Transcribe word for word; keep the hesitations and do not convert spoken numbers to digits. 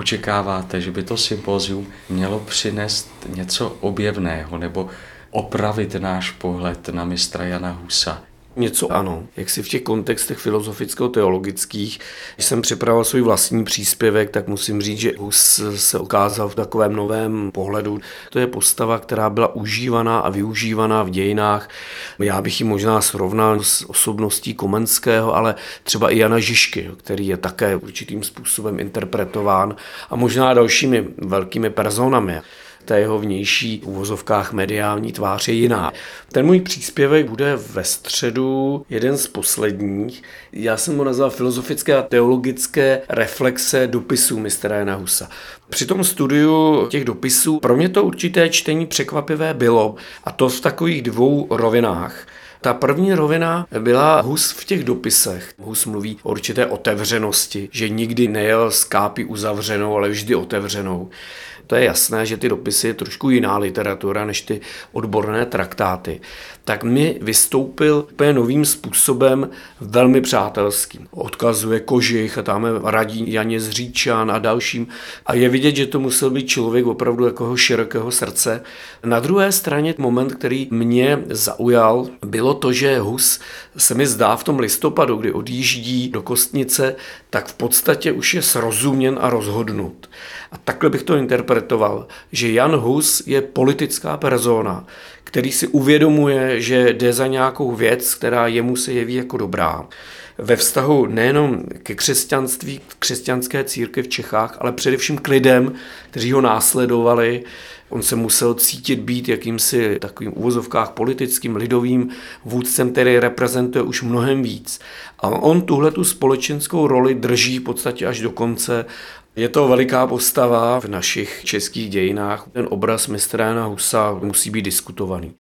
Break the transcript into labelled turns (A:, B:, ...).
A: očekáváte, že by to sympózium mělo přinést něco objevného nebo opravit náš pohled na mistra Jana Husa?
B: Něco ano. Jak si v těch kontextech filozoficko-teologických, když jsem připravoval svůj vlastní příspěvek, tak musím říct, že Hus se ukázal v takovém novém pohledu. To je postava, která byla užívaná a využívaná v dějinách. Já bych ji možná srovnal s osobností Komenského, ale třeba i Jana Žižky, který je také určitým způsobem interpretován a možná dalšími velkými personami. Ta jeho vnější v uvozovkách mediální tvář je jiná. Ten můj příspěvek bude ve středu jeden z posledních. Já jsem ho nazval Filozofické a teologické reflexe dopisů mistra Jana Husa. Při tom studiu těch dopisů pro mě to určité čtení překvapivé bylo, a to v takových dvou rovinách. Ta první rovina byla Hus v těch dopisech. Hus mluví o určité otevřenosti, že nikdy nejel s kápy uzavřenou, ale vždy otevřenou. To je jasné, že ty dopisy je trošku jiná literatura než ty odborné traktáty. Tak mi vystoupil úplně novým způsobem, velmi přátelským. Odkazuje Kožich a tam radí Janě z Říčan a dalším. A je vidět, že to musel být člověk opravdu jako širokého srdce. Na druhé straně moment, který mě zaujal, bylo to, že Hus se mi zdá v tom listopadu, kdy odjíždí do Kostnice, tak v podstatě už je srozuměn a rozhodnut. A takhle bych to interpretoval, že Jan Hus je politická persona, který si uvědomuje, že jde za nějakou věc, která jemu se jeví jako dobrá. Ve vztahu nejenom ke křesťanství, k křesťanské církvi v Čechách, ale především k lidem, kteří ho následovali. On se musel cítit být jakýmsi takovým uvozovkách politickým, lidovým vůdcem, který reprezentuje už mnohem víc. A on tuhletu společenskou roli drží v podstatě až do konce. Je to veliká postava v našich českých dějinách. Ten obraz mistra Jana Husa musí být diskutovaný.